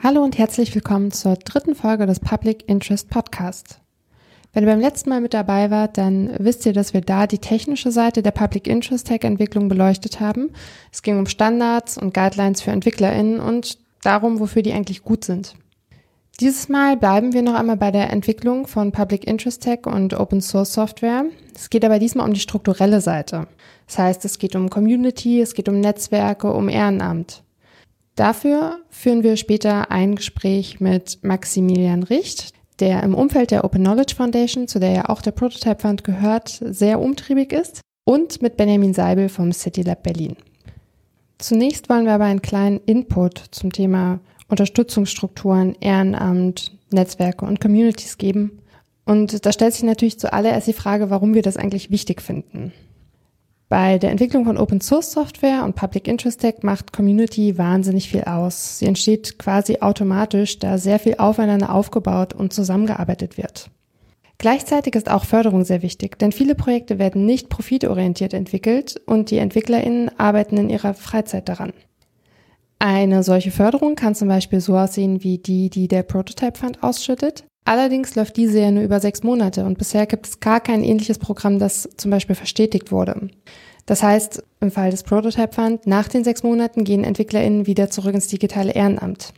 Hallo und herzlich willkommen zur dritten Folge des Public Interest Podcast. Wenn ihr beim letzten Mal mit dabei wart, dann wisst ihr, dass wir da die technische Seite der Public Interest Tech-Entwicklung beleuchtet haben. Es ging um Standards und Guidelines für EntwicklerInnen und darum, wofür die eigentlich gut sind. Dieses Mal bleiben wir noch einmal bei der Entwicklung von Public Interest Tech und Open Source Software. Es geht aber diesmal um die strukturelle Seite. Das heißt, es geht um Community, es geht um Netzwerke, um Ehrenamt. Dafür führen wir später ein Gespräch mit Maximilian Richt, der im Umfeld der Open Knowledge Foundation, zu der ja auch der Prototype Fund gehört, sehr umtriebig ist, und mit Benjamin Seibel vom City Lab Berlin. Zunächst wollen wir aber einen kleinen Input zum Thema Unterstützungsstrukturen, Ehrenamt, Netzwerke und Communities geben. Und da stellt sich natürlich zuallererst die Frage, warum wir das eigentlich wichtig finden. Bei der Entwicklung von Open Source Software und Public Interest Tech macht Community wahnsinnig viel aus. Sie entsteht quasi automatisch, da sehr viel aufeinander aufgebaut und zusammengearbeitet wird. Gleichzeitig ist auch Förderung sehr wichtig, denn viele Projekte werden nicht profitorientiert entwickelt und die EntwicklerInnen arbeiten in ihrer Freizeit daran. Eine solche Förderung kann zum Beispiel so aussehen wie die der Prototype Fund ausschüttet. Allerdings läuft diese ja nur über 6 Monate und bisher gibt es gar kein ähnliches Programm, das zum Beispiel verstetigt wurde. Das heißt, im Fall des Prototype Fund, nach den 6 Monaten gehen EntwicklerInnen wieder zurück ins digitale Ehrenamt.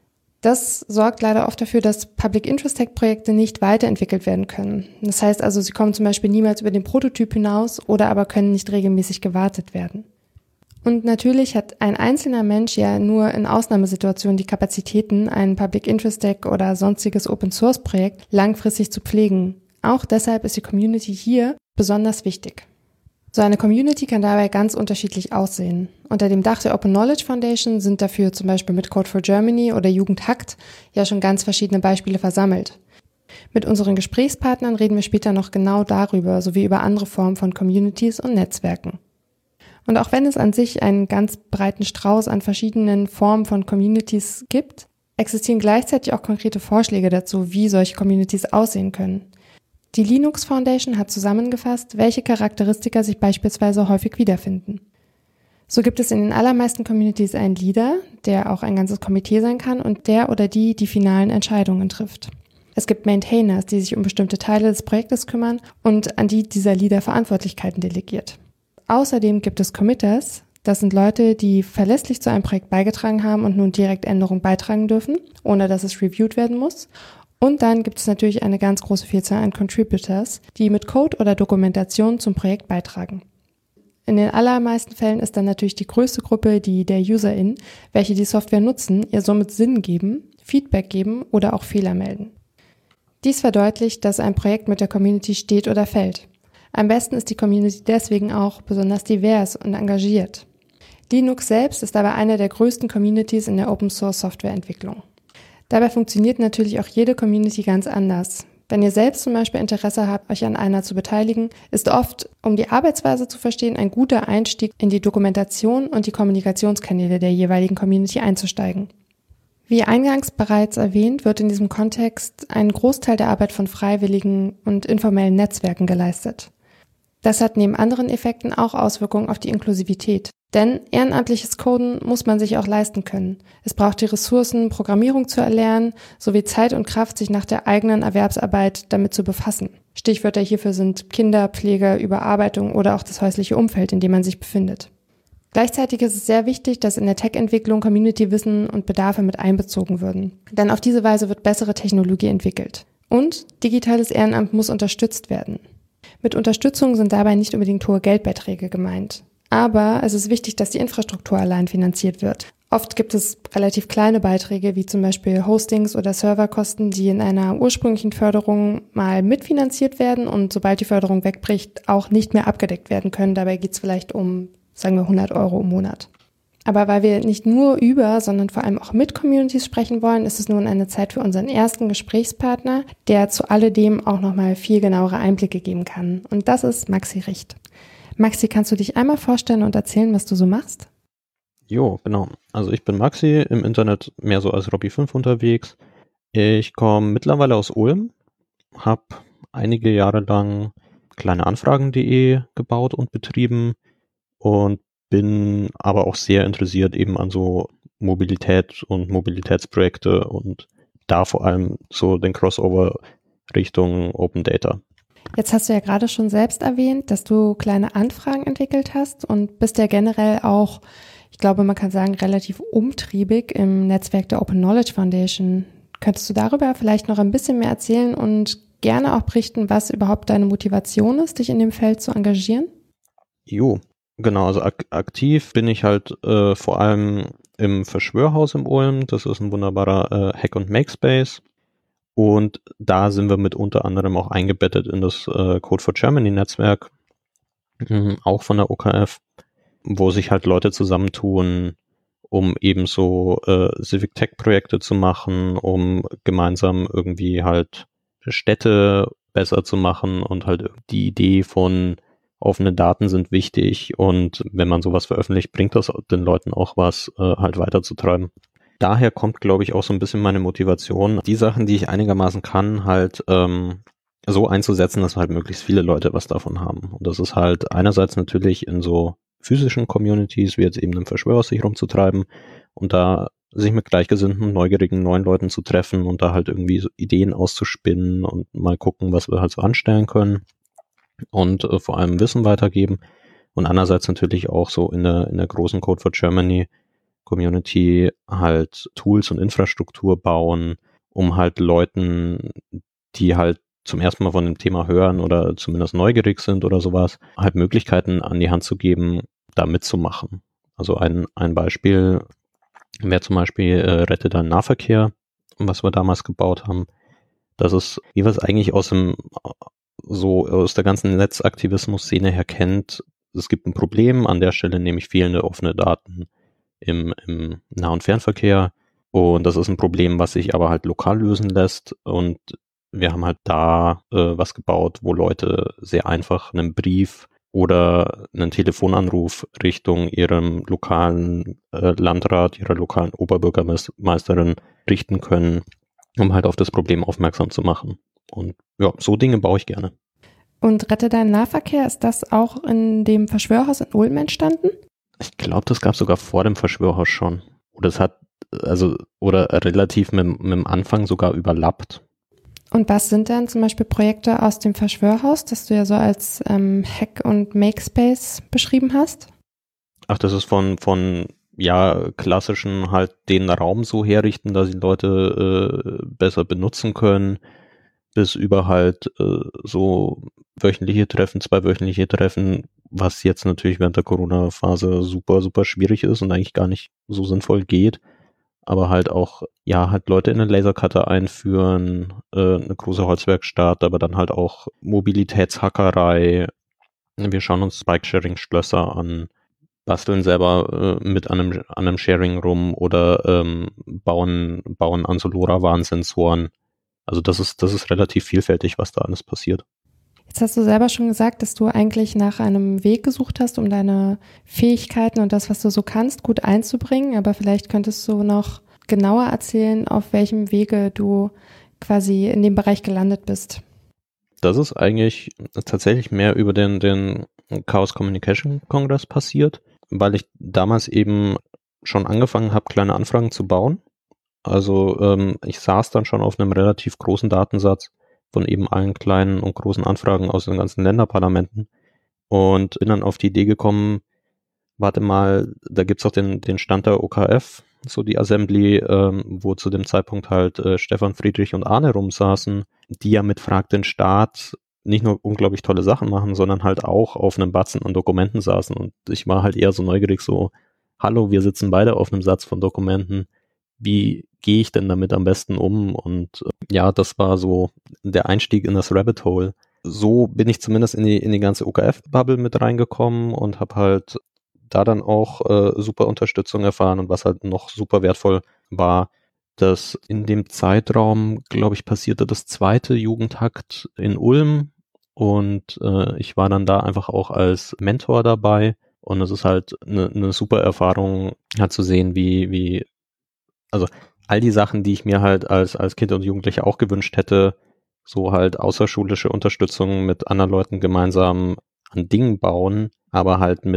Das sorgt leider oft dafür, dass Public Interest Tech Projekte nicht weiterentwickelt werden können. Das heißt also, sie kommen zum Beispiel niemals über den Prototyp hinaus oder aber können nicht regelmäßig gewartet werden. Und natürlich hat ein einzelner Mensch ja nur in Ausnahmesituationen die Kapazitäten, ein Public Interest Tech oder sonstiges Open Source Projekt langfristig zu pflegen. Auch deshalb ist die Community hier besonders wichtig. So eine Community kann dabei ganz unterschiedlich aussehen. Unter dem Dach der Open Knowledge Foundation sind dafür zum Beispiel mit Code for Germany oder Jugend hackt ja schon ganz verschiedene Beispiele versammelt. Mit unseren Gesprächspartnern reden wir später noch genau darüber, sowie über andere Formen von Communities und Netzwerken. Und auch wenn es an sich einen ganz breiten Strauß an verschiedenen Formen von Communities gibt, existieren gleichzeitig auch konkrete Vorschläge dazu, wie solche Communities aussehen können. Die Linux Foundation hat zusammengefasst, welche Charakteristika sich beispielsweise häufig wiederfinden. So gibt es in den allermeisten Communities einen Leader, der auch ein ganzes Komitee sein kann und der oder die finalen Entscheidungen trifft. Es gibt Maintainers, die sich um bestimmte Teile des Projektes kümmern und an die dieser Leader Verantwortlichkeiten delegiert. Außerdem gibt es Committers, das sind Leute, die verlässlich zu einem Projekt beigetragen haben und nun direkt Änderungen beitragen dürfen, ohne dass es reviewed werden muss. Und dann gibt es natürlich eine ganz große Vielzahl an Contributors, die mit Code oder Dokumentation zum Projekt beitragen. In den allermeisten Fällen ist dann natürlich die größte Gruppe die der UserInnen, welche die Software nutzen, ihr somit Sinn geben, Feedback geben oder auch Fehler melden. Dies verdeutlicht, dass ein Projekt mit der Community steht oder fällt. Am besten ist die Community deswegen auch besonders divers und engagiert. Linux selbst ist aber eine der größten Communities in der Open-Source-Softwareentwicklung. Dabei funktioniert natürlich auch jede Community ganz anders. Wenn ihr selbst zum Beispiel Interesse habt, euch an einer zu beteiligen, ist oft, um die Arbeitsweise zu verstehen, ein guter Einstieg in die Dokumentation und die Kommunikationskanäle der jeweiligen Community einzusteigen. Wie eingangs bereits erwähnt, wird in diesem Kontext ein Großteil der Arbeit von freiwilligen und informellen Netzwerken geleistet. Das hat neben anderen Effekten auch Auswirkungen auf die Inklusivität. Denn ehrenamtliches Coden muss man sich auch leisten können. Es braucht die Ressourcen, Programmierung zu erlernen, sowie Zeit und Kraft, sich nach der eigenen Erwerbsarbeit damit zu befassen. Stichwörter hierfür sind Kinder, Pflege, Überarbeitung oder auch das häusliche Umfeld, in dem man sich befindet. Gleichzeitig ist es sehr wichtig, dass in der Tech-Entwicklung Community-Wissen und Bedarfe mit einbezogen würden. Denn auf diese Weise wird bessere Technologie entwickelt. Und digitales Ehrenamt muss unterstützt werden. Mit Unterstützung sind dabei nicht unbedingt hohe Geldbeiträge gemeint. Aber es ist wichtig, dass die Infrastruktur allein finanziert wird. Oft gibt es relativ kleine Beiträge, wie zum Beispiel Hostings oder Serverkosten, die in einer ursprünglichen Förderung mal mitfinanziert werden und sobald die Förderung wegbricht, auch nicht mehr abgedeckt werden können. Dabei geht es vielleicht um, sagen wir, 100 € im Monat. Aber weil wir nicht nur über, sondern vor allem auch mit Communities sprechen wollen, ist es nun eine Zeit für unseren ersten Gesprächspartner, der zu alledem auch nochmal viel genauere Einblicke geben kann. Und das ist Maxi Richt. Maxi, kannst du dich einmal vorstellen und erzählen, was du so machst? Jo, genau. Also ich bin Maxi, im Internet mehr so als Robby 5 unterwegs. Ich komme mittlerweile aus Ulm, habe einige Jahre lang kleineanfragen.de gebaut und betrieben und bin aber auch sehr interessiert eben an so Mobilität und Mobilitätsprojekte und da vor allem so den Crossover Richtung Open Data. Jetzt hast du ja gerade schon selbst erwähnt, dass du kleine Anfragen entwickelt hast und bist ja generell auch, ich glaube, man kann sagen, relativ umtriebig im Netzwerk der Open Knowledge Foundation. Könntest du darüber vielleicht noch ein bisschen mehr erzählen und gerne auch berichten, was überhaupt deine Motivation ist, dich in dem Feld zu engagieren? Jo, genau, also aktiv bin ich halt vor allem im Verschwörhaus im Ulm. Das ist ein wunderbarer Hack- und Makespace. Und da sind wir mit unter anderem auch eingebettet in das Code for Germany Netzwerk, auch von der OKF, wo sich halt Leute zusammentun, um eben so Civic Tech Projekte zu machen, um gemeinsam irgendwie halt Städte besser zu machen und halt die Idee von offene Daten sind wichtig und wenn man sowas veröffentlicht, bringt das den Leuten auch was, halt weiterzutreiben. Daher kommt, glaube ich, auch so ein bisschen meine Motivation, die Sachen, die ich einigermaßen kann, halt so einzusetzen, dass halt möglichst viele Leute was davon haben. Und das ist halt einerseits natürlich in so physischen Communities, wie jetzt eben im Verschwörhaus sich rumzutreiben und da sich mit gleichgesinnten, neugierigen neuen Leuten zu treffen und da halt irgendwie so Ideen auszuspinnen und mal gucken, was wir halt so anstellen können und vor allem Wissen weitergeben. Und andererseits natürlich auch so in der großen Code for Germany Community halt Tools und Infrastruktur bauen, um halt Leuten, die halt zum ersten Mal von dem Thema hören oder zumindest neugierig sind oder sowas, halt Möglichkeiten an die Hand zu geben, da mitzumachen. Also ein Beispiel wäre zum Beispiel Rette deinen Nahverkehr, was wir damals gebaut haben. Das ist, wie wir es eigentlich aus der ganzen Netzaktivismus-Szene her kennt. Es gibt ein Problem an der Stelle, nämlich fehlende offene Daten im Nah- und Fernverkehr. Und das ist ein Problem, was sich aber halt lokal lösen lässt. Und wir haben halt da was gebaut, wo Leute sehr einfach einen Brief oder einen Telefonanruf Richtung ihrem lokalen Landrat, ihrer lokalen Oberbürgermeisterin richten können, um halt auf das Problem aufmerksam zu machen. Und ja, so Dinge baue ich gerne. Und Rette deinen Nahverkehr, ist das auch in dem Verschwörhaus in Ulm entstanden? Ich glaube, das gab es sogar vor dem Verschwörhaus schon. Oder es hat, oder relativ mit dem Anfang sogar überlappt. Und was sind dann zum Beispiel Projekte aus dem Verschwörhaus, das du ja so als Hack- und Makespace beschrieben hast? Ach, das ist von ja, klassischen halt den Raum so herrichten, dass die Leute besser benutzen können, bis über halt so wöchentliche Treffen, 2-wöchentliche Treffen, was jetzt natürlich während der Corona-Phase super, super schwierig ist und eigentlich gar nicht so sinnvoll geht. Aber halt auch, ja, halt Leute in den Lasercutter einführen, eine große Holzwerkstatt, aber dann halt auch Mobilitätshackerei. Wir schauen uns Bike-Sharing-Schlösser an, basteln selber mit an einem Sharing rum oder bauen an so LoRaWAN-Sensoren. Also das ist relativ vielfältig, was da alles passiert. Jetzt hast du selber schon gesagt, dass du eigentlich nach einem Weg gesucht hast, um deine Fähigkeiten und das, was du so kannst, gut einzubringen. Aber vielleicht könntest du noch genauer erzählen, auf welchem Wege du quasi in dem Bereich gelandet bist. Das ist eigentlich tatsächlich mehr über den Chaos Communication Congress passiert, weil ich damals eben schon angefangen habe, kleine Anfragen zu bauen. Also ich saß dann schon auf einem relativ großen Datensatz von eben allen kleinen und großen Anfragen aus den ganzen Länderparlamenten und bin dann auf die Idee gekommen, warte mal, da gibt's auch den Stand der OKF, so die Assembly, wo zu dem Zeitpunkt halt Stefan, Friedrich und Arne rumsaßen, die ja mit Frag den Staat nicht nur unglaublich tolle Sachen machen, sondern halt auch auf einem Batzen an Dokumenten saßen und ich war halt eher so neugierig so, hallo, wir sitzen beide auf einem Satz von Dokumenten, wie gehe ich denn damit am besten um? Und ja, das war so der Einstieg in das Rabbit Hole. So bin ich zumindest in die ganze OKF-Bubble mit reingekommen und habe halt da dann auch super Unterstützung erfahren und was halt noch super wertvoll war, dass in dem Zeitraum, glaube ich, passierte das zweite Jugendhakt in Ulm und ich war dann da einfach auch als Mentor dabei und es ist halt eine super Erfahrung, halt zu sehen, wie also all die Sachen, die ich mir halt als Kind und Jugendlicher auch gewünscht hätte, so halt außerschulische Unterstützung mit anderen Leuten gemeinsam an Dingen bauen, aber halt mit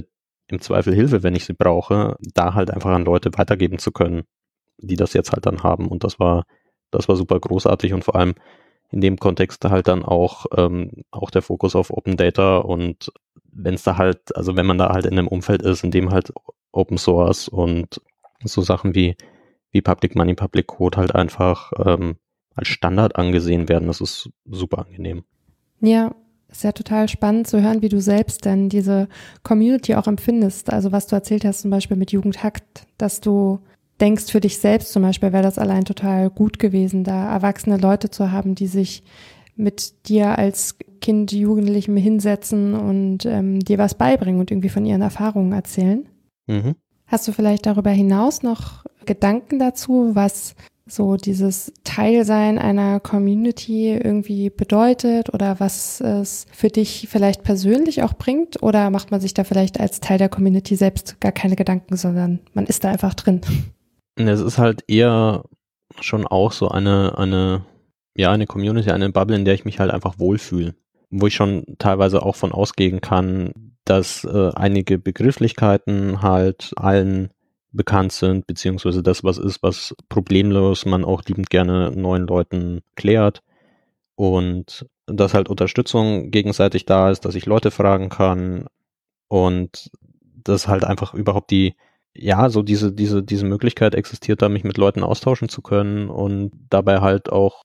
im Zweifel Hilfe, wenn ich sie brauche, da halt einfach an Leute weitergeben zu können, die das jetzt halt dann haben. Und das war super großartig und vor allem in dem Kontext halt dann auch der Fokus auf Open Data und wenn man da halt in einem Umfeld ist, in dem halt Open Source und so Sachen wie Public Money, Public Code halt einfach als Standard angesehen werden, das ist super angenehm. Ja, ist ja total spannend zu hören, wie du selbst dann diese Community auch empfindest. Also was du erzählt hast zum Beispiel mit Jugendhackt, dass du denkst, für dich selbst zum Beispiel wäre das allein total gut gewesen, da erwachsene Leute zu haben, die sich mit dir als Kind, Jugendlichem hinsetzen und dir was beibringen und irgendwie von ihren Erfahrungen erzählen. Mhm. Hast du vielleicht darüber hinaus noch Gedanken dazu, was so dieses Teilsein einer Community irgendwie bedeutet oder was es für dich vielleicht persönlich auch bringt? Oder macht man sich da vielleicht als Teil der Community selbst gar keine Gedanken, sondern man ist da einfach drin? Es ist halt eher schon auch so eine Community, eine Bubble, in der ich mich halt einfach wohlfühle. Wo ich schon teilweise auch von ausgehen kann, dass einige Begrifflichkeiten halt allen bekannt sind, beziehungsweise das was problemlos man auch liebend gerne neuen Leuten klärt und dass halt Unterstützung gegenseitig da ist, dass ich Leute fragen kann und dass halt einfach überhaupt diese Möglichkeit existiert, da mich mit Leuten austauschen zu können und dabei halt auch,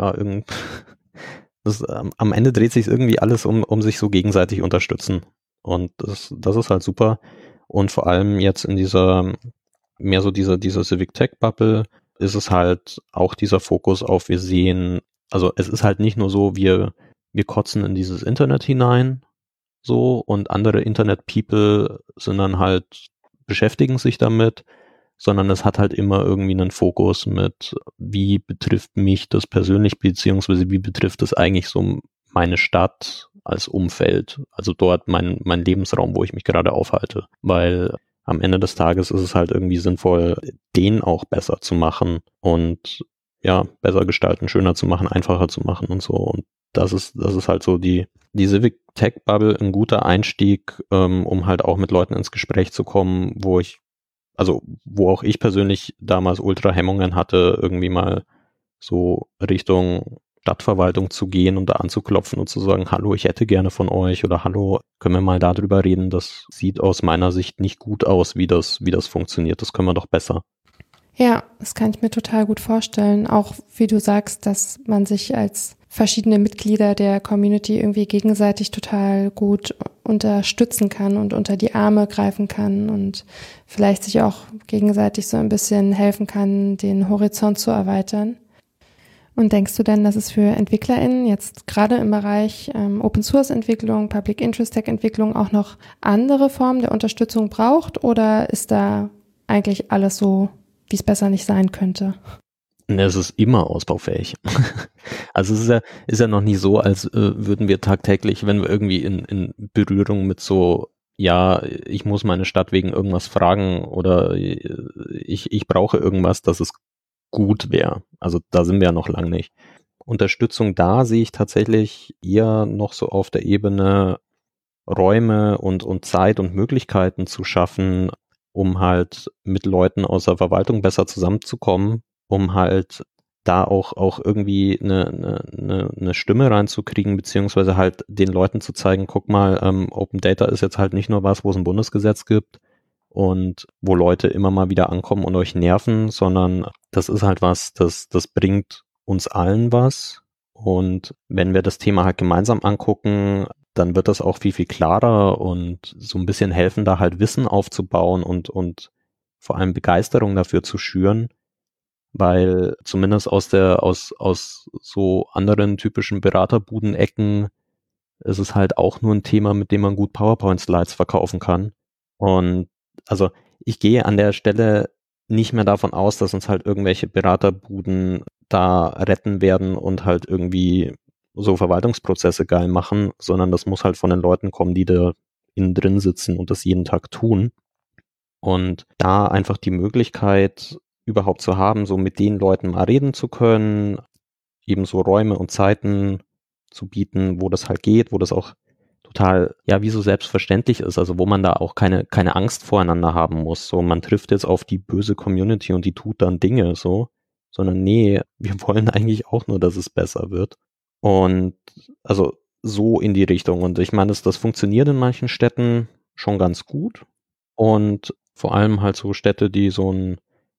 am Ende dreht sich irgendwie alles um sich so gegenseitig unterstützen und das ist halt super. Und vor allem jetzt in dieser Civic Tech Bubble ist es halt auch dieser Fokus auf, es ist halt nicht nur so, wir kotzen in dieses Internet hinein, so, und andere Internet-People sind dann halt, beschäftigen sich damit, sondern es hat halt immer irgendwie einen Fokus mit, wie betrifft mich das persönlich, beziehungsweise wie betrifft es eigentlich so meine Stadt als Umfeld, also dort mein Lebensraum, wo ich mich gerade aufhalte, weil am Ende des Tages ist es halt irgendwie sinnvoll, den auch besser zu machen und ja, besser gestalten, schöner zu machen, einfacher zu machen und so. Und das ist halt so die Civic Tech Bubble ein guter Einstieg, um halt auch mit Leuten ins Gespräch zu kommen, wo auch ich persönlich damals ultra Hemmungen hatte, irgendwie mal so Richtung Stadtverwaltung zu gehen und da anzuklopfen und zu sagen, hallo, ich hätte gerne von euch oder hallo, können wir mal darüber reden, das sieht aus meiner Sicht nicht gut aus, wie das funktioniert, das können wir doch besser. Ja, das kann ich mir total gut vorstellen. Auch wie du sagst, dass man sich als verschiedene Mitglieder der Community irgendwie gegenseitig total gut unterstützen kann und unter die Arme greifen kann und vielleicht sich auch gegenseitig so ein bisschen helfen kann, den Horizont zu erweitern. Und denkst du denn, dass es für EntwicklerInnen jetzt gerade im Bereich Open-Source-Entwicklung, Public-Interest-Tech-Entwicklung auch noch andere Formen der Unterstützung braucht oder ist da eigentlich alles so, wie es besser nicht sein könnte? Es ist immer ausbaufähig. Also es ist ja noch nie so, als würden wir tagtäglich, wenn wir irgendwie in Berührung mit so, ja, ich muss meine Stadt wegen irgendwas fragen oder ich brauche irgendwas, dass es gut wäre. Also da sind wir ja noch lange nicht. Unterstützung da sehe ich tatsächlich eher noch so auf der Ebene Räume und Zeit und Möglichkeiten zu schaffen, um halt mit Leuten aus der Verwaltung besser zusammenzukommen, um halt da auch irgendwie eine Stimme reinzukriegen, beziehungsweise halt den Leuten zu zeigen, guck mal, Open Data ist jetzt halt nicht nur was, wo es ein Bundesgesetz gibt und wo Leute immer mal wieder ankommen und euch nerven, sondern das ist halt was, das bringt uns allen was. Und wenn wir das Thema halt gemeinsam angucken, dann wird das auch viel, viel klarer und so ein bisschen helfen, da halt Wissen aufzubauen und vor allem Begeisterung dafür zu schüren, weil zumindest aus so anderen typischen Beraterbudenecken ist es halt auch nur ein Thema, mit dem man gut PowerPoint-Slides verkaufen kann. Und also ich gehe an der Stelle nicht mehr davon aus, dass uns halt irgendwelche Beraterbuden da retten werden und halt irgendwie so Verwaltungsprozesse geil machen, sondern das muss halt von den Leuten kommen, die da innen drin sitzen und das jeden Tag tun. Und da einfach die Möglichkeit überhaupt zu haben, so mit den Leuten mal reden zu können, eben so Räume und Zeiten zu bieten, wo das halt geht, wo das auch total, ja, wie so selbstverständlich ist, also wo man da auch keine Angst voreinander haben muss. So, man trifft jetzt auf die böse Community und die tut dann Dinge so, sondern nee, wir wollen eigentlich auch nur, dass es besser wird. Und also so in die Richtung. Und ich meine, das funktioniert in manchen Städten schon ganz gut. Und vor allem halt so Städte, die so ein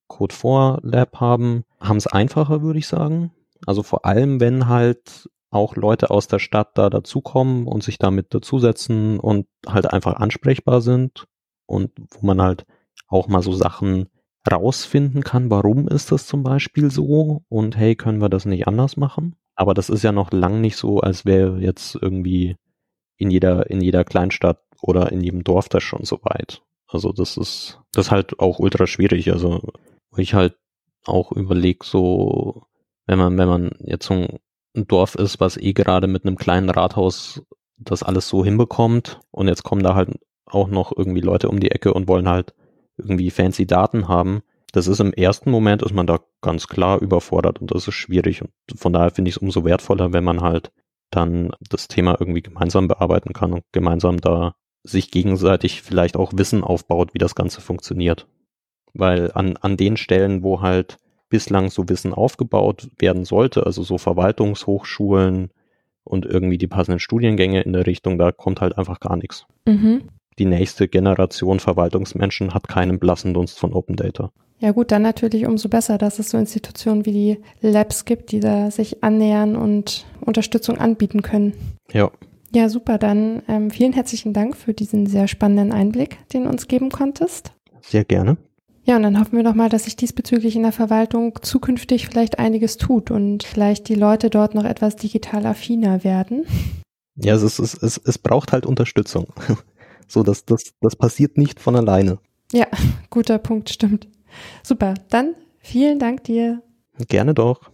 Code4Lab haben es einfacher, würde ich sagen. Also vor allem, wenn halt auch Leute aus der Stadt da dazukommen und sich damit dazusetzen und halt einfach ansprechbar sind und wo man halt auch mal so Sachen rausfinden kann, warum ist das zum Beispiel so und hey, können wir das nicht anders machen? Aber das ist ja noch lang nicht so, als wäre jetzt irgendwie in jeder Kleinstadt oder in jedem Dorf das schon so weit. Also das ist halt auch ultra schwierig. Also wo ich halt auch überlege, so wenn man jetzt so ein Dorf ist, was gerade mit einem kleinen Rathaus das alles so hinbekommt und jetzt kommen da halt auch noch irgendwie Leute um die Ecke und wollen halt irgendwie fancy Daten haben. Das ist im ersten Moment, ist man da ganz klar überfordert und das ist schwierig und von daher finde ich es umso wertvoller, wenn man halt dann das Thema irgendwie gemeinsam bearbeiten kann und gemeinsam da sich gegenseitig vielleicht auch Wissen aufbaut, wie das Ganze funktioniert. Weil an den Stellen, wo halt bislang so Wissen aufgebaut werden sollte, also so Verwaltungshochschulen und irgendwie die passenden Studiengänge in der Richtung, da kommt halt einfach gar nichts. Mhm. Die nächste Generation Verwaltungsmenschen hat keinen blassen Dunst von Open Data. Ja gut, dann natürlich umso besser, dass es so Institutionen wie die Labs gibt, die da sich annähern und Unterstützung anbieten können. Ja. Ja, super. Dann vielen herzlichen Dank für diesen sehr spannenden Einblick, den du uns geben konntest. Sehr gerne. Ja, und dann hoffen wir doch mal, dass sich diesbezüglich in der Verwaltung zukünftig vielleicht einiges tut und vielleicht die Leute dort noch etwas digital affiner werden. Ja, es braucht halt Unterstützung. So, das passiert nicht von alleine. Ja, guter Punkt, stimmt. Super, dann vielen Dank dir. Gerne doch.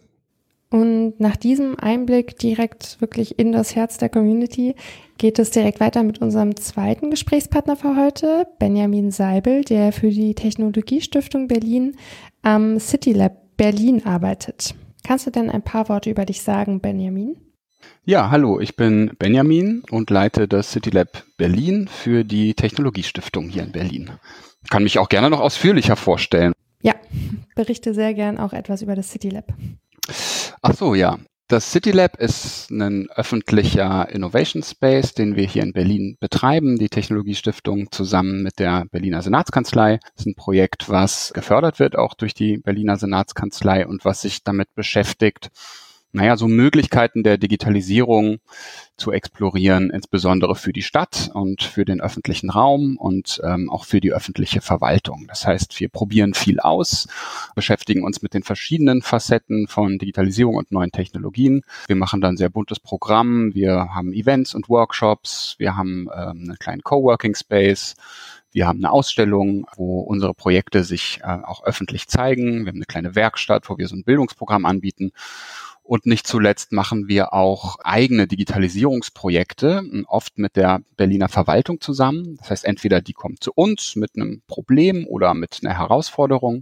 Und nach diesem Einblick direkt wirklich in das Herz der Community geht es direkt weiter mit unserem zweiten Gesprächspartner für heute, Benjamin Seibel, der für die Technologiestiftung Berlin am CityLab Berlin arbeitet. Kannst du denn ein paar Worte über dich sagen, Benjamin? Ja, hallo, ich bin Benjamin und leite das CityLab Berlin für die Technologiestiftung hier in Berlin. Ich kann mich auch gerne noch ausführlicher vorstellen. Ja, berichte sehr gern auch etwas über das CityLab. Ach so, ja. Das CityLab ist ein öffentlicher Innovation Space, den wir hier in Berlin betreiben, die Technologiestiftung zusammen mit der Berliner Senatskanzlei. Das ist ein Projekt, was gefördert wird, auch durch die Berliner Senatskanzlei und was sich damit beschäftigt, so Möglichkeiten der Digitalisierung zu explorieren, insbesondere für die Stadt und für den öffentlichen Raum und auch für die öffentliche Verwaltung. Das heißt, wir probieren viel aus, beschäftigen uns mit den verschiedenen Facetten von Digitalisierung und neuen Technologien. Wir machen dann ein sehr buntes Programm. Wir haben Events und Workshops. Wir haben einen kleinen Coworking Space. Wir haben eine Ausstellung, wo unsere Projekte sich auch öffentlich zeigen. Wir haben eine kleine Werkstatt, wo wir so ein Bildungsprogramm anbieten. Und nicht zuletzt machen wir auch eigene Digitalisierungsprojekte, oft mit der Berliner Verwaltung zusammen. Das heißt, entweder die kommt zu uns mit einem Problem oder mit einer Herausforderung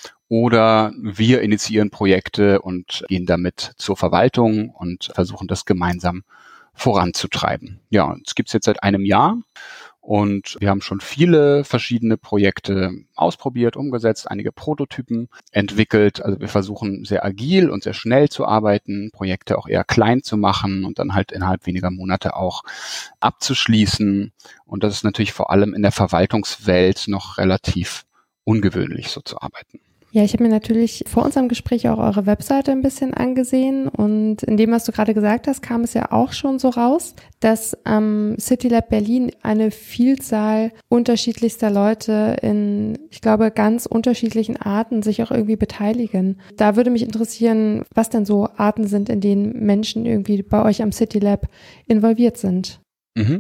oder wir initiieren Projekte und gehen damit zur Verwaltung und versuchen das gemeinsam voranzutreiben. Ja, das gibt's jetzt seit einem Jahr. Und wir haben schon viele verschiedene Projekte ausprobiert, umgesetzt, einige Prototypen entwickelt. Also wir versuchen sehr agil und sehr schnell zu arbeiten, Projekte auch eher klein zu machen und dann halt innerhalb weniger Monate auch abzuschließen. Und das ist natürlich vor allem in der Verwaltungswelt noch relativ ungewöhnlich, so zu arbeiten. Ja, ich habe mir natürlich vor unserem Gespräch auch eure Webseite ein bisschen angesehen und in dem, was du gerade gesagt hast, kam es ja auch schon so raus, dass am CityLab Berlin eine Vielzahl unterschiedlichster Leute in, ich glaube, ganz unterschiedlichen Arten sich auch irgendwie beteiligen. Da würde mich interessieren, was denn so Arten sind, in denen Menschen irgendwie bei euch am CityLab involviert sind. Mhm.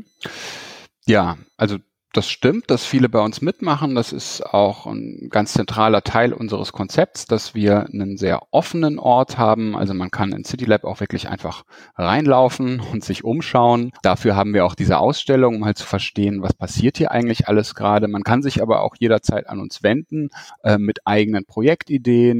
Ja, also das stimmt, dass viele bei uns mitmachen. Das ist auch ein ganz zentraler Teil unseres Konzepts, dass wir einen sehr offenen Ort haben. Also man kann in CityLab auch wirklich einfach reinlaufen und sich umschauen. Dafür haben wir auch diese Ausstellung, um halt zu verstehen, was passiert hier eigentlich alles gerade. Man kann sich aber auch jederzeit an uns wenden mit eigenen Projektideen,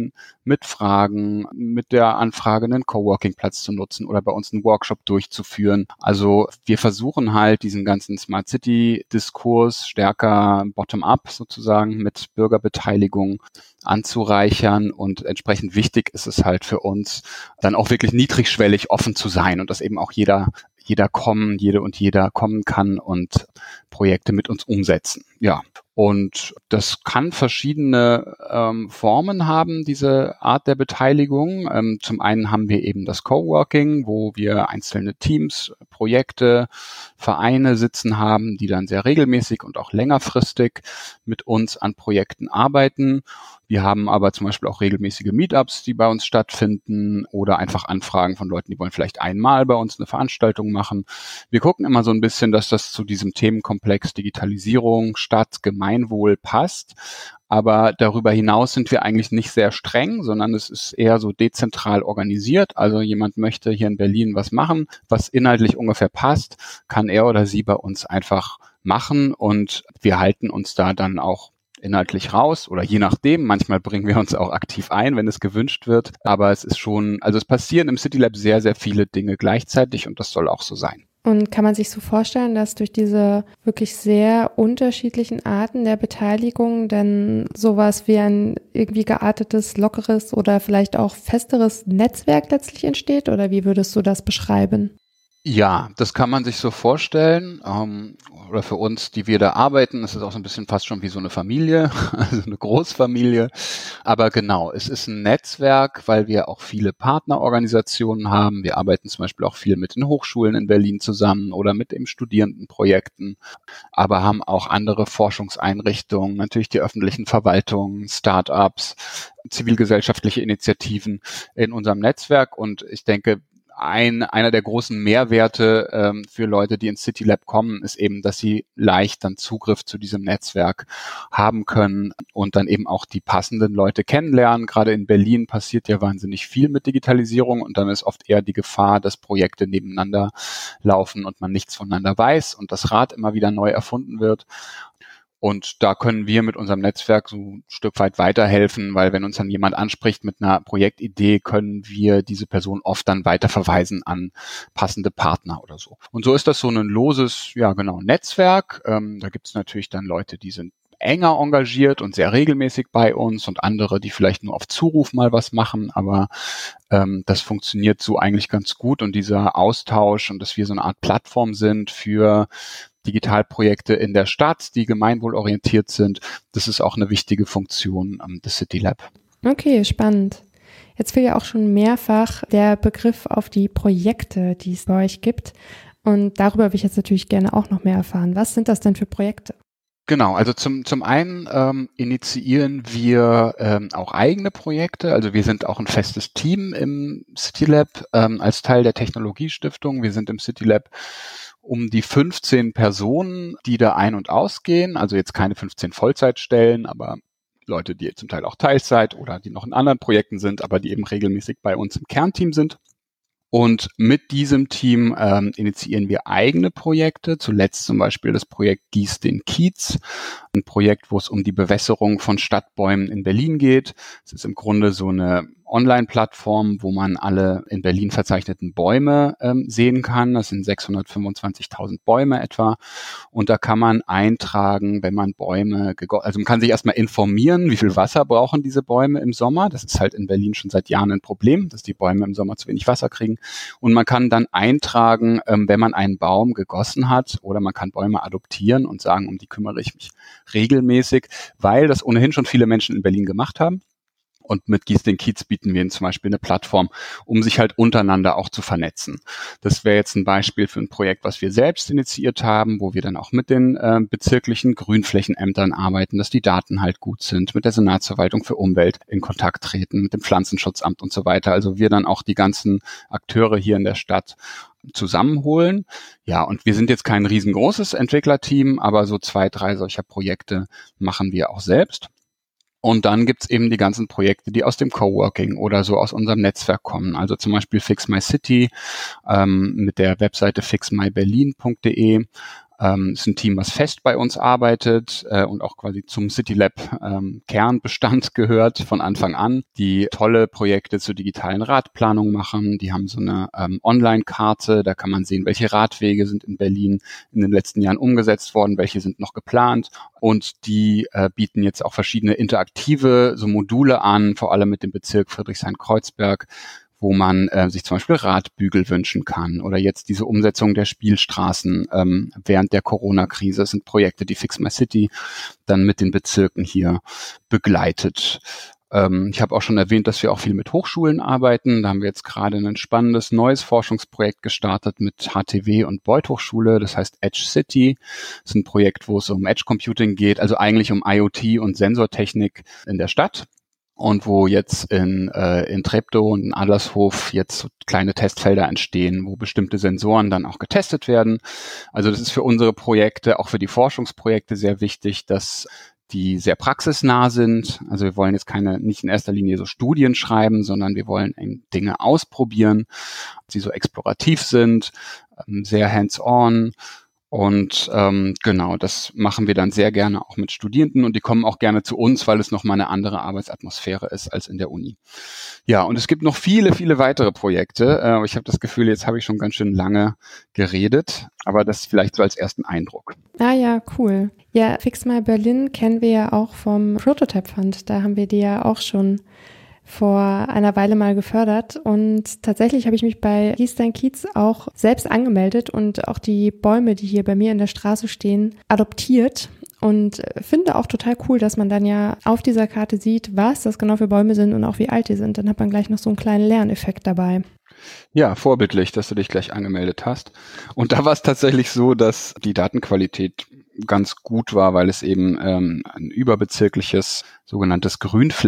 mit Fragen, mit der Anfrage einen Coworking-Platz zu nutzen oder bei uns einen Workshop durchzuführen. Also wir versuchen halt diesen ganzen Smart City-Diskurs stärker bottom-up sozusagen mit Bürgerbeteiligung anzureichern, und entsprechend wichtig ist es halt für uns, dann auch wirklich niedrigschwellig offen zu sein und dass eben auch jeder kommen, jede und jeder kommen kann und Projekte mit uns umsetzen. Ja. Und das kann verschiedene Formen haben, diese Art der Beteiligung. Zum einen haben wir eben das Coworking, wo wir einzelne Teams, Projekte, Vereine sitzen haben, die dann sehr regelmäßig und auch längerfristig mit uns an Projekten arbeiten. Wir haben aber zum Beispiel auch regelmäßige Meetups, die bei uns stattfinden, oder einfach Anfragen von Leuten, die wollen vielleicht einmal bei uns eine Veranstaltung machen. Wir gucken immer so ein bisschen, dass das zu diesem Themenkomplex Digitalisierung, Stadt, Gemeinwohl passt. Aber darüber hinaus sind wir eigentlich nicht sehr streng, sondern es ist eher so dezentral organisiert. Also jemand möchte hier in Berlin was machen, was inhaltlich ungefähr passt, kann er oder sie bei uns einfach machen, und wir halten uns da dann auch inhaltlich raus, oder je nachdem, manchmal bringen wir uns auch aktiv ein, wenn es gewünscht wird, aber es ist schon, also es passieren im City Lab sehr, sehr viele Dinge gleichzeitig, und das soll auch so sein. Und kann man sich so vorstellen, dass durch diese wirklich sehr unterschiedlichen Arten der Beteiligung dann sowas wie ein irgendwie geartetes, lockeres oder vielleicht auch festeres Netzwerk letztlich entsteht? Oder wie würdest du das beschreiben? Ja, das kann man sich so vorstellen. Oder für uns, die wir da arbeiten, ist es auch so ein bisschen fast schon wie so eine Familie, also eine Großfamilie. Aber genau, es ist ein Netzwerk, weil wir auch viele Partnerorganisationen haben. Wir arbeiten zum Beispiel auch viel mit den Hochschulen in Berlin zusammen oder mit eben Studierendenprojekten, aber haben auch andere Forschungseinrichtungen, natürlich die öffentlichen Verwaltungen, Start-ups, zivilgesellschaftliche Initiativen in unserem Netzwerk. Und ich denke, einer der großen Mehrwerte für Leute, die ins City Lab kommen, ist eben, dass sie leicht dann Zugriff zu diesem Netzwerk haben können und dann eben auch die passenden Leute kennenlernen. Gerade in Berlin passiert ja wahnsinnig viel mit Digitalisierung, und dann ist oft eher die Gefahr, dass Projekte nebeneinander laufen und man nichts voneinander weiß und das Rad immer wieder neu erfunden wird. Und da können wir mit unserem Netzwerk so ein Stück weit weiterhelfen, weil wenn uns dann jemand anspricht mit einer Projektidee, können wir diese Person oft dann weiterverweisen an passende Partner oder so. Und so ist das so ein loses, Netzwerk. Da gibt es natürlich dann Leute, die sind enger engagiert und sehr regelmäßig bei uns, und andere, die vielleicht nur auf Zuruf mal was machen, aber das funktioniert so eigentlich ganz gut, und dieser Austausch und dass wir so eine Art Plattform sind für Digitalprojekte in der Stadt, die gemeinwohlorientiert sind, das ist auch eine wichtige Funktion des City Lab. Okay, spannend. Jetzt fiel ja auch schon mehrfach der Begriff auf die Projekte, die es bei euch gibt, und darüber würde ich jetzt natürlich gerne auch noch mehr erfahren. Was sind das denn für Projekte? Genau, also zum einen initiieren wir auch eigene Projekte. Also wir sind auch ein festes Team im City Lab als Teil der Technologiestiftung. Wir sind im City Lab um die 15 Personen, die da ein- und ausgehen. Also jetzt keine 15 Vollzeitstellen, aber Leute, die zum Teil auch Teilzeit oder die noch in anderen Projekten sind, aber die eben regelmäßig bei uns im Kernteam sind. Und mit diesem Team initiieren wir eigene Projekte. Zuletzt zum Beispiel das Projekt Gieß den Kiez, ein Projekt, wo es um die Bewässerung von Stadtbäumen in Berlin geht. Es ist im Grunde so eine Online-Plattform, wo man alle in Berlin verzeichneten Bäume sehen kann. Das sind 625.000 Bäume etwa. Und da kann man eintragen, wenn man Bäume also man kann sich erstmal informieren, wie viel Wasser brauchen diese Bäume im Sommer. Das ist halt in Berlin schon seit Jahren ein Problem, dass die Bäume im Sommer zu wenig Wasser kriegen. Und man kann dann eintragen, wenn man einen Baum gegossen hat, oder man kann Bäume adoptieren und sagen, um die kümmere ich mich regelmäßig, weil das ohnehin schon viele Menschen in Berlin gemacht haben. Und mit Gieß den Kiez bieten wir ihnen zum Beispiel eine Plattform, um sich halt untereinander auch zu vernetzen. Das wäre jetzt ein Beispiel für ein Projekt, was wir selbst initiiert haben, wo wir dann auch mit den bezirklichen Grünflächenämtern arbeiten, dass die Daten halt gut sind, mit der Senatsverwaltung für Umwelt in Kontakt treten, mit dem Pflanzenschutzamt und so weiter. Also wir dann auch die ganzen Akteure hier in der Stadt zusammenholen. Ja, und wir sind jetzt kein riesengroßes Entwicklerteam, aber so 2, 3 solcher Projekte machen wir auch selbst. Und dann gibt's eben die ganzen Projekte, die aus dem Coworking oder so aus unserem Netzwerk kommen. Also zum Beispiel Fix My City mit der Webseite fixmyberlin.de. Ist ein Team, was fest bei uns arbeitet und auch quasi zum CityLab Kernbestand gehört von Anfang an, die tolle Projekte zur digitalen Radplanung machen. Die haben so eine Online-Karte, da kann man sehen, welche Radwege sind in Berlin in den letzten Jahren umgesetzt worden, welche sind noch geplant. Und die bieten jetzt auch verschiedene interaktive so Module an, vor allem mit dem Bezirk Friedrichshain-Kreuzberg, wo man sich zum Beispiel Radbügel wünschen kann. Oder jetzt diese Umsetzung der Spielstraßen während der Corona-Krise. Das sind Projekte, die Fix My City dann mit den Bezirken hier begleitet. Ich habe auch schon erwähnt, dass wir auch viel mit Hochschulen arbeiten. Da haben wir jetzt gerade ein spannendes neues Forschungsprojekt gestartet mit HTW und Beuth Hochschule. Das heißt Edge City. Das ist ein Projekt, wo es um Edge Computing geht, also eigentlich um IoT und Sensortechnik in der Stadt. Und wo jetzt in Treptow und in Adlershof jetzt so kleine Testfelder entstehen, wo bestimmte Sensoren dann auch getestet werden. Also das ist für unsere Projekte, auch für die Forschungsprojekte sehr wichtig, dass die sehr praxisnah sind. Also wir wollen jetzt nicht in erster Linie so Studien schreiben, sondern wir wollen Dinge ausprobieren, die so explorativ sind, sehr hands-on. Und genau, das machen wir dann sehr gerne auch mit Studierenden und die kommen auch gerne zu uns, weil es nochmal eine andere Arbeitsatmosphäre ist als in der Uni. Ja, und es gibt noch viele, viele weitere Projekte. Ich habe das Gefühl, jetzt habe ich schon ganz schön lange geredet, aber das vielleicht so als ersten Eindruck. Ah ja, cool. Ja, Fix My Berlin kennen wir ja auch vom Prototype Fund. Da haben wir die ja auch schon vor einer Weile mal gefördert und tatsächlich habe ich mich bei Eastern Kiez auch selbst angemeldet und auch die Bäume, die hier bei mir in der Straße stehen, adoptiert und finde auch total cool, dass man dann ja auf dieser Karte sieht, was das genau für Bäume sind und auch wie alt die sind. Dann hat man gleich noch so einen kleinen Lerneffekt dabei. Ja, vorbildlich, dass du dich gleich angemeldet hast. Und da war es tatsächlich so, dass die Datenqualität ganz gut war, weil es eben ein überbezirkliches sogenanntes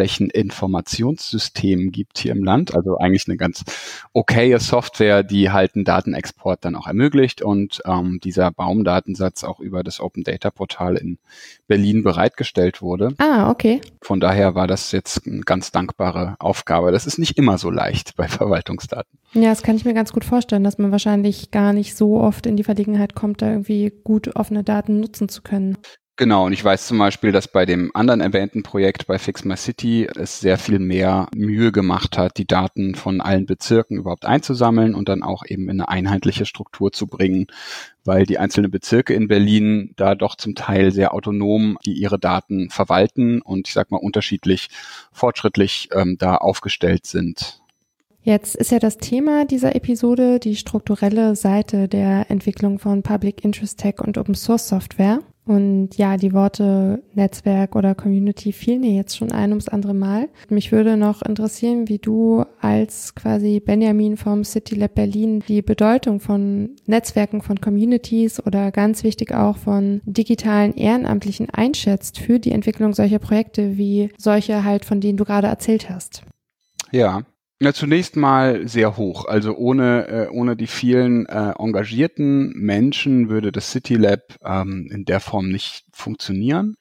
Grünflächeninformationssystem gibt hier im Land. Also eigentlich eine ganz okaye Software, die halt einen Datenexport dann auch ermöglicht und dieser Baumdatensatz auch über das Open Data Portal in Berlin bereitgestellt wurde. Ah, okay. Von daher war das jetzt eine ganz dankbare Aufgabe. Das ist nicht immer so leicht bei Verwaltungsdaten. Ja, das kann ich mir ganz gut vorstellen, dass man wahrscheinlich gar nicht so oft in die Verlegenheit kommt, da irgendwie gut offene Daten nutzen zu können. Genau, und ich weiß zum Beispiel, dass bei dem anderen erwähnten Projekt bei Fix My City es sehr viel mehr Mühe gemacht hat, die Daten von allen Bezirken überhaupt einzusammeln und dann auch eben in eine einheitliche Struktur zu bringen, weil die einzelnen Bezirke in Berlin da doch zum Teil sehr autonom ihre Daten verwalten und ich sag mal unterschiedlich fortschrittlich da aufgestellt sind. Jetzt ist ja das Thema dieser Episode die strukturelle Seite der Entwicklung von Public Interest Tech und Open Source Software. Und ja, die Worte Netzwerk oder Community fielen mir jetzt schon ein ums andere Mal. Mich würde noch interessieren, wie du als quasi Benjamin vom CityLab Berlin die Bedeutung von Netzwerken, von Communities oder ganz wichtig auch von digitalen Ehrenamtlichen einschätzt für die Entwicklung solcher Projekte wie solche halt, von denen du gerade erzählt hast. Ja. Ja, zunächst mal sehr hoch. Also ohne die vielen engagierten Menschen würde das CityLab in der Form nicht funktionieren.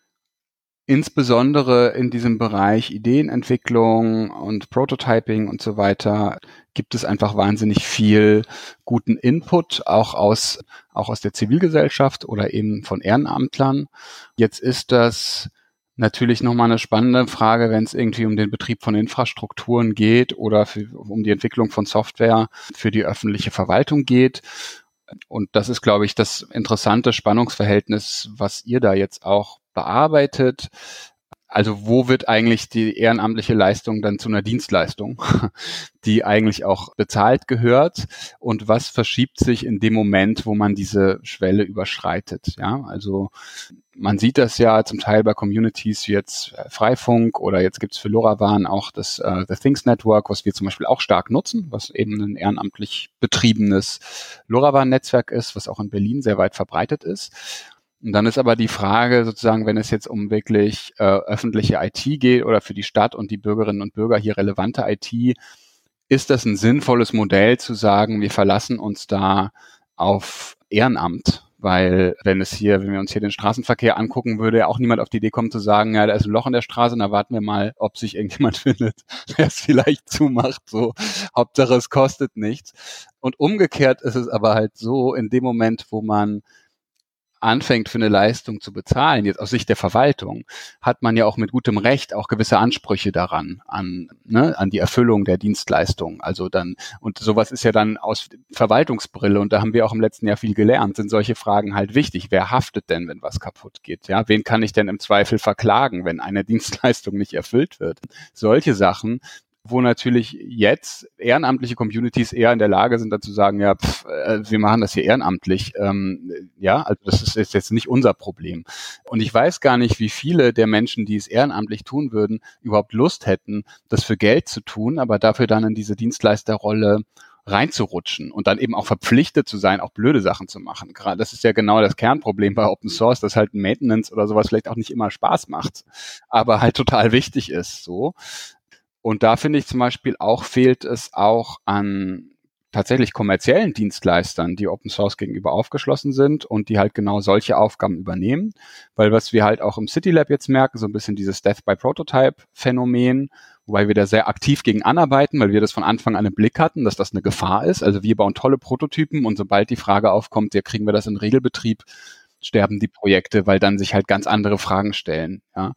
Insbesondere in diesem Bereich Ideenentwicklung und Prototyping und so weiter gibt es einfach wahnsinnig viel guten Input, auch aus der Zivilgesellschaft oder eben von Ehrenamtlern. Jetzt ist das natürlich nochmal eine spannende Frage, wenn es irgendwie um den Betrieb von Infrastrukturen geht oder um die Entwicklung von Software für die öffentliche Verwaltung geht. Und das ist, glaube ich, das interessante Spannungsverhältnis, was ihr da jetzt auch bearbeitet. Also wo wird eigentlich die ehrenamtliche Leistung dann zu einer Dienstleistung, die eigentlich auch bezahlt gehört? Und was verschiebt sich in dem Moment, wo man diese Schwelle überschreitet? Ja, also man sieht das ja zum Teil bei Communities wie jetzt Freifunk oder jetzt gibt's für LoRaWAN auch das The Things Network, was wir zum Beispiel auch stark nutzen, was eben ein ehrenamtlich betriebenes LoRaWAN-Netzwerk ist, was auch in Berlin sehr weit verbreitet ist. Und dann ist aber die Frage sozusagen, wenn es jetzt um wirklich öffentliche IT geht oder für die Stadt und die Bürgerinnen und Bürger hier relevante IT, ist das ein sinnvolles Modell zu sagen, wir verlassen uns da auf Ehrenamt? Weil wenn wir uns hier den Straßenverkehr angucken, würde ja auch niemand auf die Idee kommen zu sagen, ja, da ist ein Loch in der Straße, und da warten wir mal, ob sich irgendjemand findet, der es vielleicht zumacht. So, Hauptsache es kostet nichts. Und umgekehrt ist es aber halt so, in dem Moment, wo man anfängt, für eine Leistung zu bezahlen, jetzt aus Sicht der Verwaltung, hat man ja auch mit gutem Recht auch gewisse Ansprüche daran, an die Erfüllung der Dienstleistung. Also dann, und sowas ist ja dann aus Verwaltungsbrille, und da haben wir auch im letzten Jahr viel gelernt, sind solche Fragen halt wichtig. Wer haftet denn, wenn was kaputt geht? Ja, wen kann ich denn im Zweifel verklagen, wenn eine Dienstleistung nicht erfüllt wird? Solche Sachen, wo natürlich jetzt ehrenamtliche Communities eher in der Lage sind, dazu sagen, ja, wir machen das hier ehrenamtlich. Also das ist jetzt nicht unser Problem. Und ich weiß gar nicht, wie viele der Menschen, die es ehrenamtlich tun würden, überhaupt Lust hätten, das für Geld zu tun, aber dafür dann in diese Dienstleisterrolle reinzurutschen und dann eben auch verpflichtet zu sein, auch blöde Sachen zu machen. Gerade das ist ja genau das Kernproblem bei Open Source, dass halt Maintenance oder sowas vielleicht auch nicht immer Spaß macht, aber halt total wichtig ist, so. Und da finde ich zum Beispiel auch, fehlt es auch an tatsächlich kommerziellen Dienstleistern, die Open Source gegenüber aufgeschlossen sind und die halt genau solche Aufgaben übernehmen. Weil was wir halt auch im City Lab jetzt merken, so ein bisschen dieses Death by Prototype Phänomen, wobei wir da sehr aktiv gegen anarbeiten, weil wir das von Anfang an im Blick hatten, dass das eine Gefahr ist. Also wir bauen tolle Prototypen und sobald die Frage aufkommt, ja, kriegen wir das in Regelbetrieb, sterben die Projekte, weil dann sich halt ganz andere Fragen stellen, ja.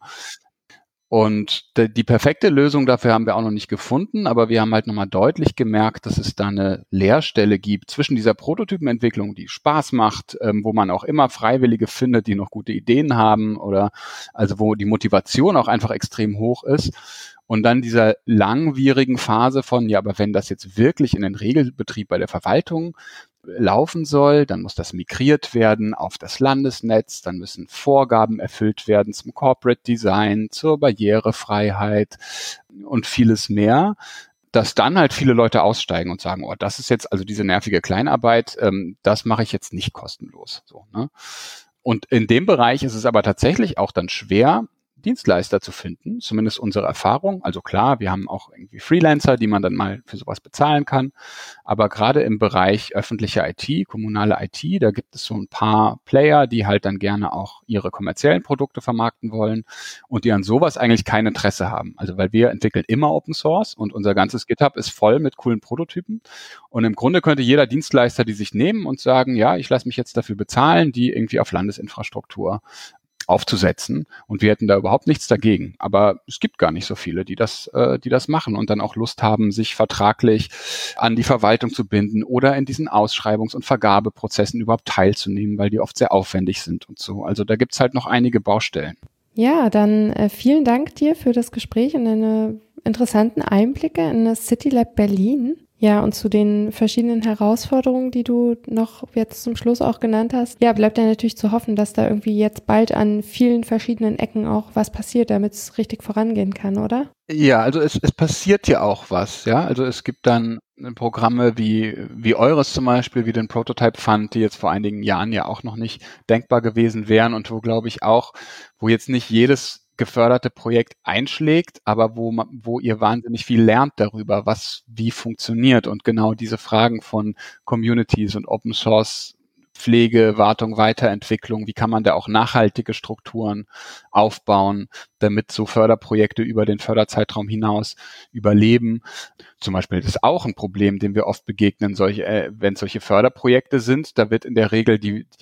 Und die perfekte Lösung dafür haben wir auch noch nicht gefunden, aber wir haben halt nochmal deutlich gemerkt, dass es da eine Leerstelle gibt zwischen dieser Prototypenentwicklung, die Spaß macht, wo man auch immer Freiwillige findet, die noch gute Ideen haben oder also wo die Motivation auch einfach extrem hoch ist. Und dann dieser langwierigen Phase von, ja, aber wenn das jetzt wirklich in den Regelbetrieb bei der Verwaltung laufen soll, dann muss das migriert werden auf das Landesnetz, dann müssen Vorgaben erfüllt werden zum Corporate Design, zur Barrierefreiheit und vieles mehr, dass dann halt viele Leute aussteigen und sagen, oh, das ist jetzt also diese nervige Kleinarbeit, das mache ich jetzt nicht kostenlos. So, ne? Und in dem Bereich ist es aber tatsächlich auch dann schwer, Dienstleister zu finden, zumindest unsere Erfahrung. Also klar, wir haben auch irgendwie Freelancer, die man dann mal für sowas bezahlen kann. Aber gerade im Bereich öffentliche IT, kommunale IT, da gibt es so ein paar Player, die halt dann gerne auch ihre kommerziellen Produkte vermarkten wollen und die an sowas eigentlich kein Interesse haben. Also weil wir entwickeln immer Open Source und unser ganzes GitHub ist voll mit coolen Prototypen. Und im Grunde könnte jeder Dienstleister die sich nehmen und sagen, ja, ich lasse mich jetzt dafür bezahlen, die irgendwie auf Landesinfrastruktur aufzusetzen und wir hätten da überhaupt nichts dagegen. Aber es gibt gar nicht so viele, die das machen und dann auch Lust haben, sich vertraglich an die Verwaltung zu binden oder in diesen Ausschreibungs- und Vergabeprozessen überhaupt teilzunehmen, weil die oft sehr aufwendig sind und so. Also da gibt's halt noch einige Baustellen. Ja, dann vielen Dank dir für das Gespräch und deine interessanten Einblicke in das City Lab Berlin. Ja, und zu den verschiedenen Herausforderungen, die du noch jetzt zum Schluss auch genannt hast. Ja, bleibt ja natürlich zu hoffen, dass da irgendwie jetzt bald an vielen verschiedenen Ecken auch was passiert, damit es richtig vorangehen kann, oder? Ja, also es passiert ja auch was, ja. Also es gibt dann Programme wie eures zum Beispiel, wie den Prototype Fund, die jetzt vor einigen Jahren ja auch noch nicht denkbar gewesen wären und wo, glaube ich, auch, wo jetzt nicht jedes geförderte Projekt einschlägt, aber wo ihr wahnsinnig viel lernt darüber, was wie funktioniert und genau diese Fragen von Communities und Open Source Pflege, Wartung, Weiterentwicklung, wie kann man da auch nachhaltige Strukturen aufbauen, damit so Förderprojekte über den Förderzeitraum hinaus überleben. Zum Beispiel das ist auch ein Problem, dem wir oft begegnen, wenn solche Förderprojekte sind, da wird in der Regel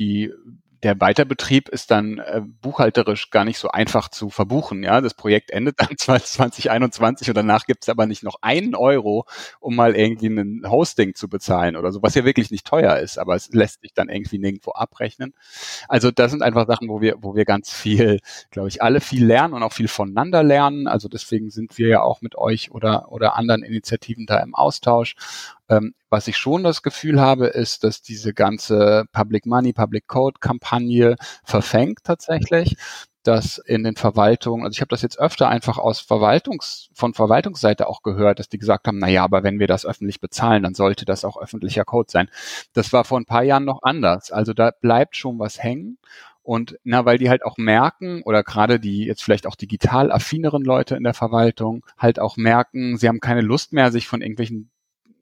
der Weiterbetrieb ist dann buchhalterisch gar nicht so einfach zu verbuchen. Ja, das Projekt endet dann 2021 und danach gibt's aber nicht noch einen Euro, um mal irgendwie ein Hosting zu bezahlen oder so, was ja wirklich nicht teuer ist, aber es lässt sich dann irgendwie nirgendwo abrechnen. Also das sind einfach Sachen, wo wir ganz viel, glaube ich, alle viel lernen und auch viel voneinander lernen. Also deswegen sind wir ja auch mit euch oder anderen Initiativen da im Austausch. Was ich schon das Gefühl habe, ist, dass diese ganze Public Money, Public Code Kampagne verfängt tatsächlich, dass in den Verwaltungen, also ich habe das jetzt öfter einfach von Verwaltungsseite auch gehört, dass die gesagt haben, na ja, aber wenn wir das öffentlich bezahlen, dann sollte das auch öffentlicher Code sein. Das war vor ein paar Jahren noch anders. Also da bleibt schon was hängen. Und weil die halt auch merken, oder gerade die jetzt vielleicht auch digital affineren Leute in der Verwaltung halt auch merken, sie haben keine Lust mehr, sich von irgendwelchen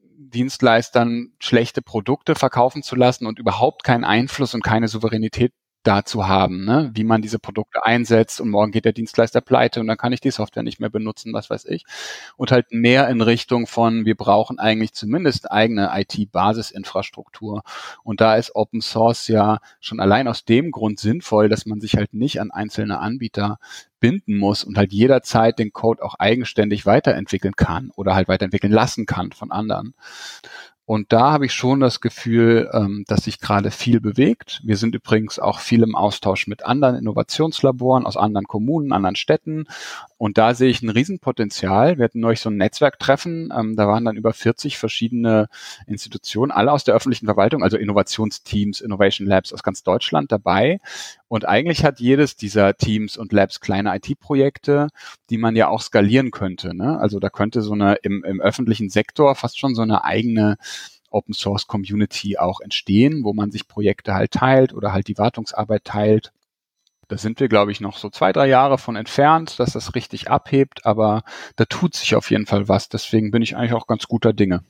Dienstleistern schlechte Produkte verkaufen zu lassen und überhaupt keinen Einfluss und keine Souveränität dazu haben, ne? Wie man diese Produkte einsetzt und morgen geht der Dienstleister pleite und dann kann ich die Software nicht mehr benutzen, was weiß ich. Und halt mehr in Richtung von, wir brauchen eigentlich zumindest eigene IT-Basisinfrastruktur. Und da ist Open Source ja schon allein aus dem Grund sinnvoll, dass man sich halt nicht an einzelne Anbieter binden muss und halt jederzeit den Code auch eigenständig weiterentwickeln kann oder halt weiterentwickeln lassen kann von anderen. Und da habe ich schon das Gefühl, dass sich gerade viel bewegt. Wir sind übrigens auch viel im Austausch mit anderen Innovationslaboren aus anderen Kommunen, anderen Städten. Und da sehe ich ein Riesenpotenzial. Wir hatten neulich so ein Netzwerktreffen. Da waren dann über 40 verschiedene Institutionen, alle aus der öffentlichen Verwaltung, also Innovationsteams, Innovation Labs aus ganz Deutschland dabei. Und eigentlich hat jedes dieser Teams und Labs kleine IT-Projekte, die man ja auch skalieren könnte, ne? Also da könnte so eine im öffentlichen Sektor fast schon so eine eigene Open Source Community auch entstehen, wo man sich Projekte halt teilt oder halt die Wartungsarbeit teilt. Da sind wir, glaube ich, noch so 2-3 Jahre von entfernt, dass das richtig abhebt, aber da tut sich auf jeden Fall was. Deswegen bin ich eigentlich auch ganz guter Dinge.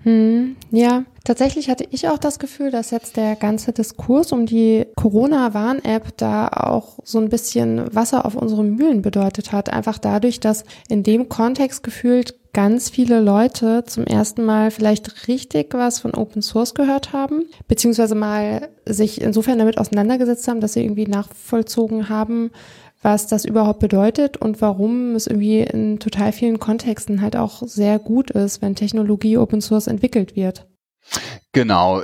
Ja, tatsächlich hatte ich auch das Gefühl, dass jetzt der ganze Diskurs um die Corona-Warn-App da auch so ein bisschen Wasser auf unsere Mühlen bedeutet hat. Einfach dadurch, dass in dem Kontext gefühlt ganz viele Leute zum ersten Mal vielleicht richtig was von Open Source gehört haben, beziehungsweise mal sich insofern damit auseinandergesetzt haben, dass sie irgendwie nachvollzogen haben, was das überhaupt bedeutet und warum es irgendwie in total vielen Kontexten halt auch sehr gut ist, wenn Technologie Open Source entwickelt wird. Genau.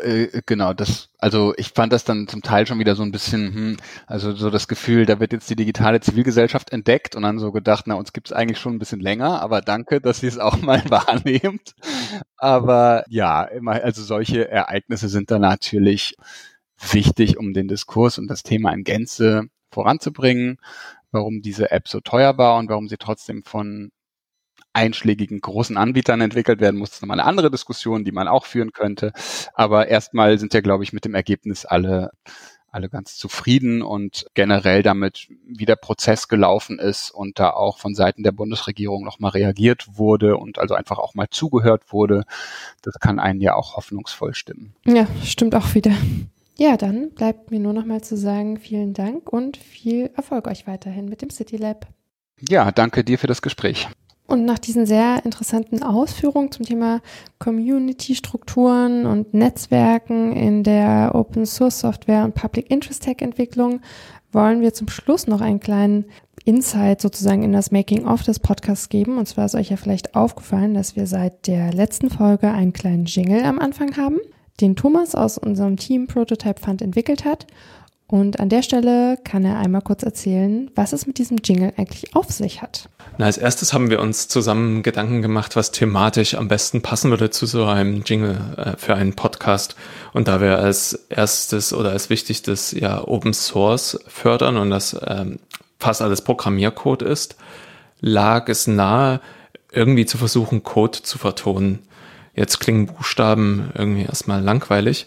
Also ich fand das dann zum Teil schon wieder so ein bisschen, also so das Gefühl, da wird jetzt die digitale Zivilgesellschaft entdeckt und dann so gedacht, na, uns gibt's eigentlich schon ein bisschen länger, aber danke, dass ihr es auch mal wahrnehmt. Aber ja, also solche Ereignisse sind dann natürlich wichtig, um den Diskurs und das Thema in Gänze voranzubringen, warum diese App so teuer war und warum sie trotzdem von einschlägigen großen Anbietern entwickelt werden muss. Das ist nochmal eine andere Diskussion, die man auch führen könnte. Aber erstmal sind ja, glaube ich, mit dem Ergebnis alle ganz zufrieden und generell damit, wie der Prozess gelaufen ist und da auch von Seiten der Bundesregierung nochmal reagiert wurde und also einfach auch mal zugehört wurde. Das kann einen ja auch hoffnungsvoll stimmen. Ja, stimmt auch wieder. Ja, dann bleibt mir nur noch mal zu sagen, vielen Dank und viel Erfolg euch weiterhin mit dem City Lab. Ja, danke dir für das Gespräch. Und nach diesen sehr interessanten Ausführungen zum Thema Community-Strukturen und Netzwerken in der Open-Source-Software und Public-Interest-Tech-Entwicklung wollen wir zum Schluss noch einen kleinen Insight sozusagen in das Making-of des Podcasts geben. Und zwar ist euch ja vielleicht aufgefallen, dass wir seit der letzten Folge einen kleinen Jingle am Anfang haben, den Thomas aus unserem Team Prototype Fund entwickelt hat. Und an der Stelle kann er einmal kurz erzählen, was es mit diesem Jingle eigentlich auf sich hat. Na, als erstes haben wir uns zusammen Gedanken gemacht, was thematisch am besten passen würde zu so einem Jingle für einen Podcast. Und da wir als erstes oder als wichtigstes ja Open Source fördern und das fast alles Programmiercode ist, lag es nahe, irgendwie zu versuchen, Code zu vertonen. Jetzt klingen Buchstaben irgendwie erstmal langweilig.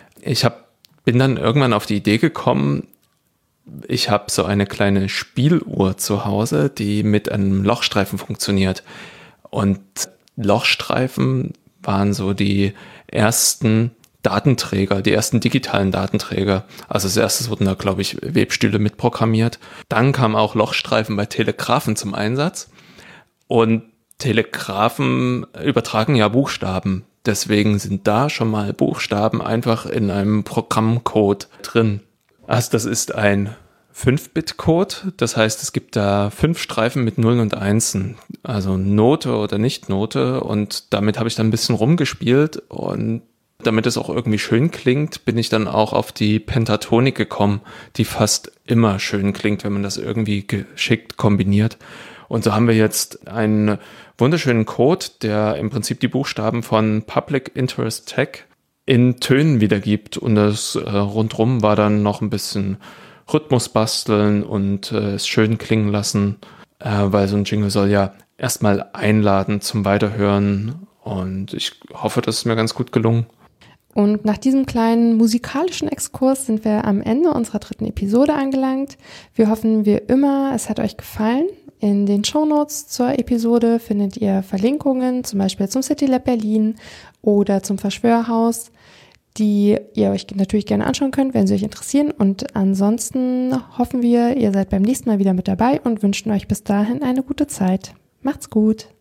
Bin dann irgendwann auf die Idee gekommen, ich habe so eine kleine Spieluhr zu Hause, die mit einem Lochstreifen funktioniert. Und Lochstreifen waren so die ersten Datenträger, die ersten digitalen Datenträger. Also als erstes wurden da, glaube ich, Webstühle mitprogrammiert. Dann kamen auch Lochstreifen bei Telegraphen zum Einsatz. Und Telegraphen übertragen ja Buchstaben. Deswegen sind da schon mal Buchstaben einfach in einem Programmcode drin. Also das ist ein 5-Bit-Code. Das heißt, es gibt da 5 Streifen mit Nullen und Einsen. Also Note oder Nicht-Note. Und damit habe ich dann ein bisschen rumgespielt. Und damit es auch irgendwie schön klingt, bin ich dann auch auf die Pentatonik gekommen, die fast immer schön klingt, wenn man das irgendwie geschickt kombiniert. Und so haben wir jetzt einen wunderschönen Code, der im Prinzip die Buchstaben von Public Interest Tech in Tönen wiedergibt. Und das rundrum war dann noch ein bisschen Rhythmus basteln und es schön klingen lassen, weil so ein Jingle soll ja erstmal einladen zum Weiterhören. Und ich hoffe, das ist mir ganz gut gelungen. Und nach diesem kleinen musikalischen Exkurs sind wir am Ende unserer 3. Episode angelangt. Wir hoffen wie immer, es hat euch gefallen. In den Shownotes zur Episode findet ihr Verlinkungen, zum Beispiel zum City Lab Berlin oder zum Verschwörhaus. die ihr euch natürlich gerne anschauen könnt, wenn sie euch interessieren. Und ansonsten hoffen wir, ihr seid beim nächsten Mal wieder mit dabei und wünschen euch bis dahin eine gute Zeit. Macht's gut!